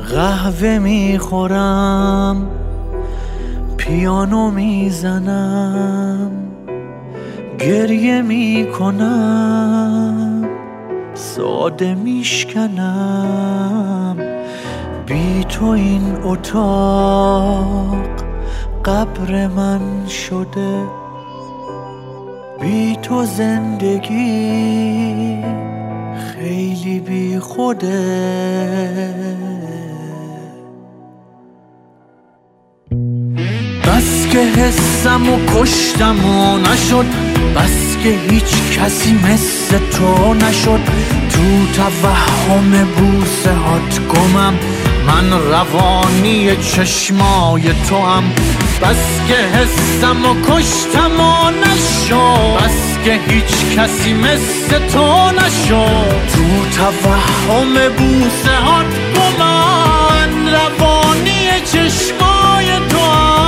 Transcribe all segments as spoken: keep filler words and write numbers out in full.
قهوه میخورم، پیانو میزنم، گریه میکنم، ساده میشکنم. بی تو این اتاق قبر من شده، بی تو زندگی خیلی بی خوده. بس که حسم و کشتم و نشد، بس که هیچ کسی مثل تو نشد. تو توهم بوسه هات گمم، من روانی چشمای تو هم. بس که حسم و کشتم و نشد، بس که هیچ کسی مثل تو نشد. تو توهم بوسه هات گمم، من روانی چشمای تو هم.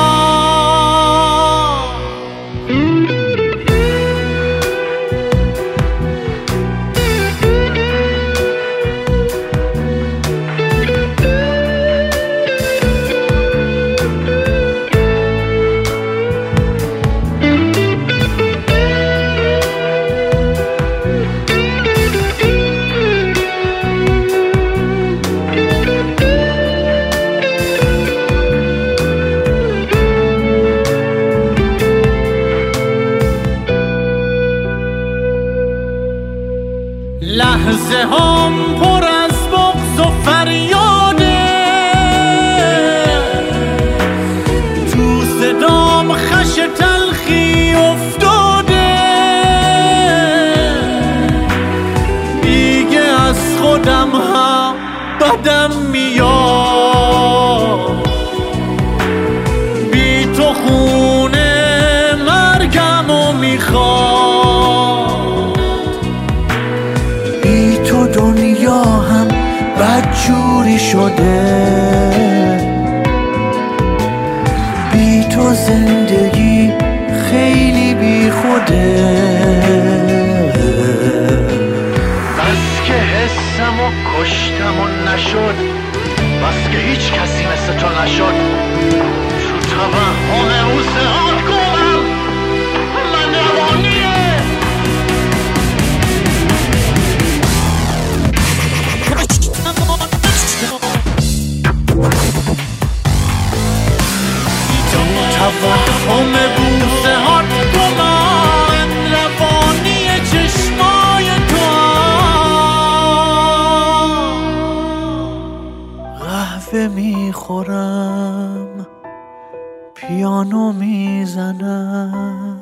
لحظه هم پر از بغض و فریاده، تو صدام خش تلخی افتاده. دیگه از خودم هم بدم میاد، بی تو خونه مرگمو میخواد. بی تو دنیا هم بدجوری شده، بی تو زندگی خیلی بی خوده. بس که حسم و کشتم و نشد، بس که هیچ کسی مثل تو نشد. تو توهم بوسه هات گمم، من روانیه توهم بوسه هات گمم، روانی چشمای تو هم. قهوه میخورم، پیانو میزنم،